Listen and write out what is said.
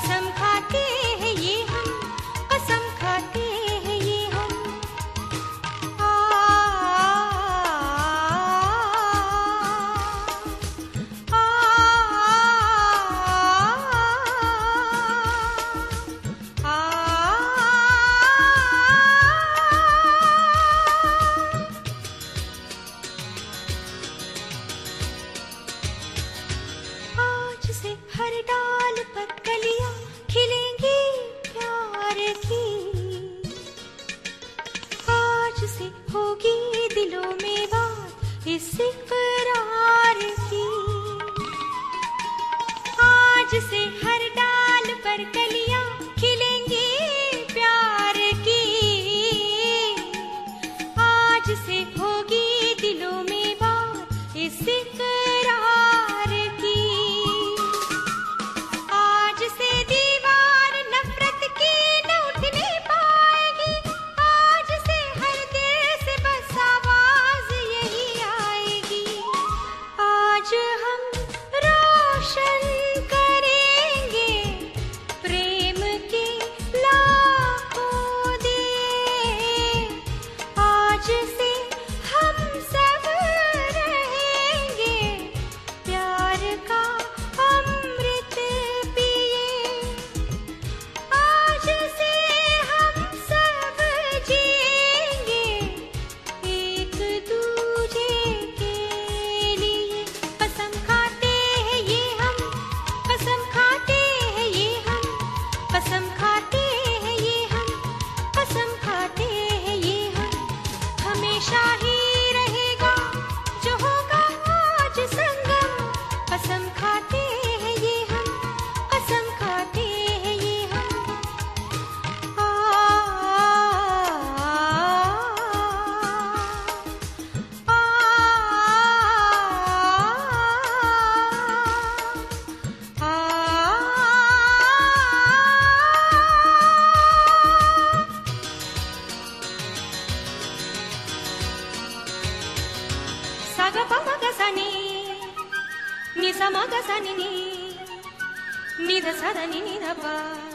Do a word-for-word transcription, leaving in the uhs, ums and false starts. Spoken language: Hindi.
कसम खाते हैं ये हम, कसम खाते हैं ये हम। आ, आ, आ, आ, आज से हर डाल पर कलियां खिलेंगी प्यार की, आज से होगी दिलों में बात इस इकरार की। आज से हर डाल पर कलियां खिलेंगी प्यार की, आज से होगी दिलों में बात इस इकरार की। आज से दीवार नफरत की न उठने पाएगी, आज से हर दिल से बस आवाज यही आएगी। आज हम रोशन करेंगे प्रेम के लाखों दिए, आज से हम सब रहेंगे प्यार का अमृत पिए, आज से हम सब जिएंगे एक दूजे के लिए। कसम खाते हैं ये हम, कसम खाते हैं ये हम, कसम खाते हैं ये हम, कसम खाते हैं ये हम। हमेशा ही रहेगा जो होगा आज संगम, कसम खाते हैं ये हम, कसम खाते हैं ये हम। आ, आ, आ, आ, आ। సగ పమగ సని ని సమగ సని ని నిద సదని నిదప